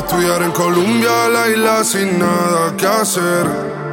estudiar en Colombia, la isla sin nada que hacer.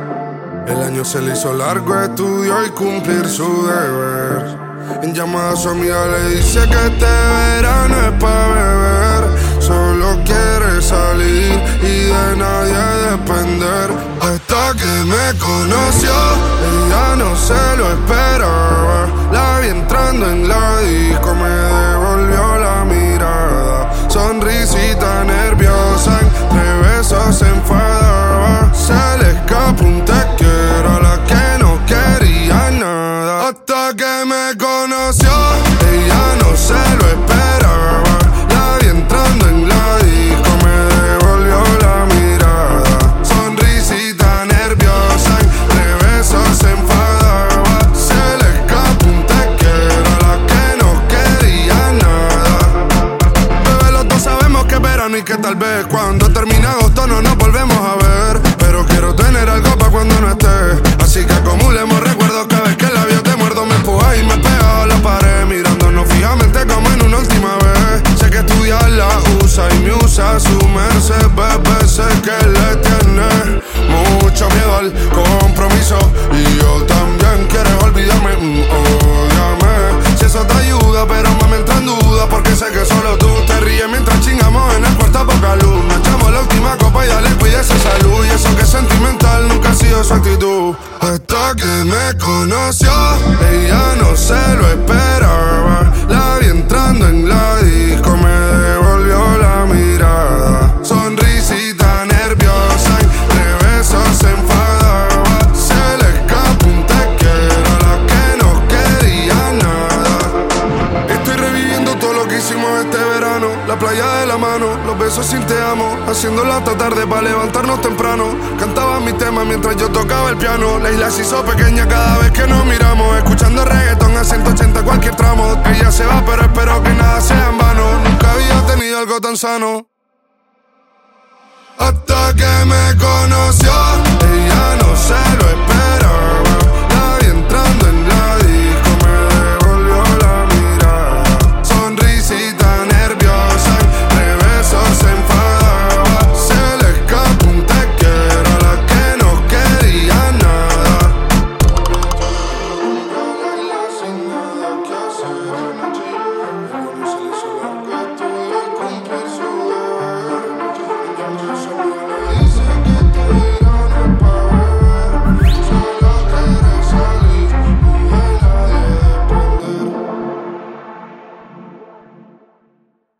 El año se le hizo largo, estudió y cumplir su deber. En llamada a su amiga le dice que este verano es pa' beber. Solo quiere salir y de nadie depender. Hasta que me conoció, ella no se lo esperaba. La vi entrando en la disco, me devolvió la mirada. Sonrisita nerviosa, entre besos se enfadaba. Se le escapó un te quiero a la que no quería nada. Hasta que me conoció, ella no se lo esperaba. La vi entrando en la disco, me devolvió la mirada. Sonrisita nerviosa, entre besos se enfadaba. Se le escapó un te quiero a la que no quería nada. Bebé, los dos sabemos que es verano y que tal vez cuando termine agosto no nos volvemos a ver. Pero quiero tener algo pa' cuando no esté. Así que acumulemos recuerdos, cada vez que el labio te muerdo me empuja y me pega a la pared. Mirándonos fijamente como en una última vez. Sé que estudiar la usa y me usa su merced. Bebé, sé que le tiene mucho miedo al compromiso. Y yo también, quieres olvidarme, ódiame. Si eso te ayuda, pero me entra en duda. Porque sé que solo tú te ríes mientras chingamos en el cuarto a poca luz. Nos echamos la última copa y dale, cuídese salud. Y eso que es sentimental nunca ha sido su actitud. Hasta que me conoció, ella no se lo esperaba. La vi entrando en la disco, me devolvió la mirada. Sonrisita nerviosa, entre besos se enfadaba. Se le escapó un te quiero a la que no quería nada. Estoy reviviendo todo lo que hicimos este verano. La playa de la mano, los besos sin te amo. Haciéndola hasta tarde para levantarnos temprano. Cantaba mi tema mientras yo tocaba el piano. La isla se hizo pequeña cada vez que nos miramos. Escuchando reggaetón a 180 cualquier tramo. Ella se va pero espero que nada sea en vano. Nunca había tenido algo tan sano. Hasta que me conoció, ella no se lo espera.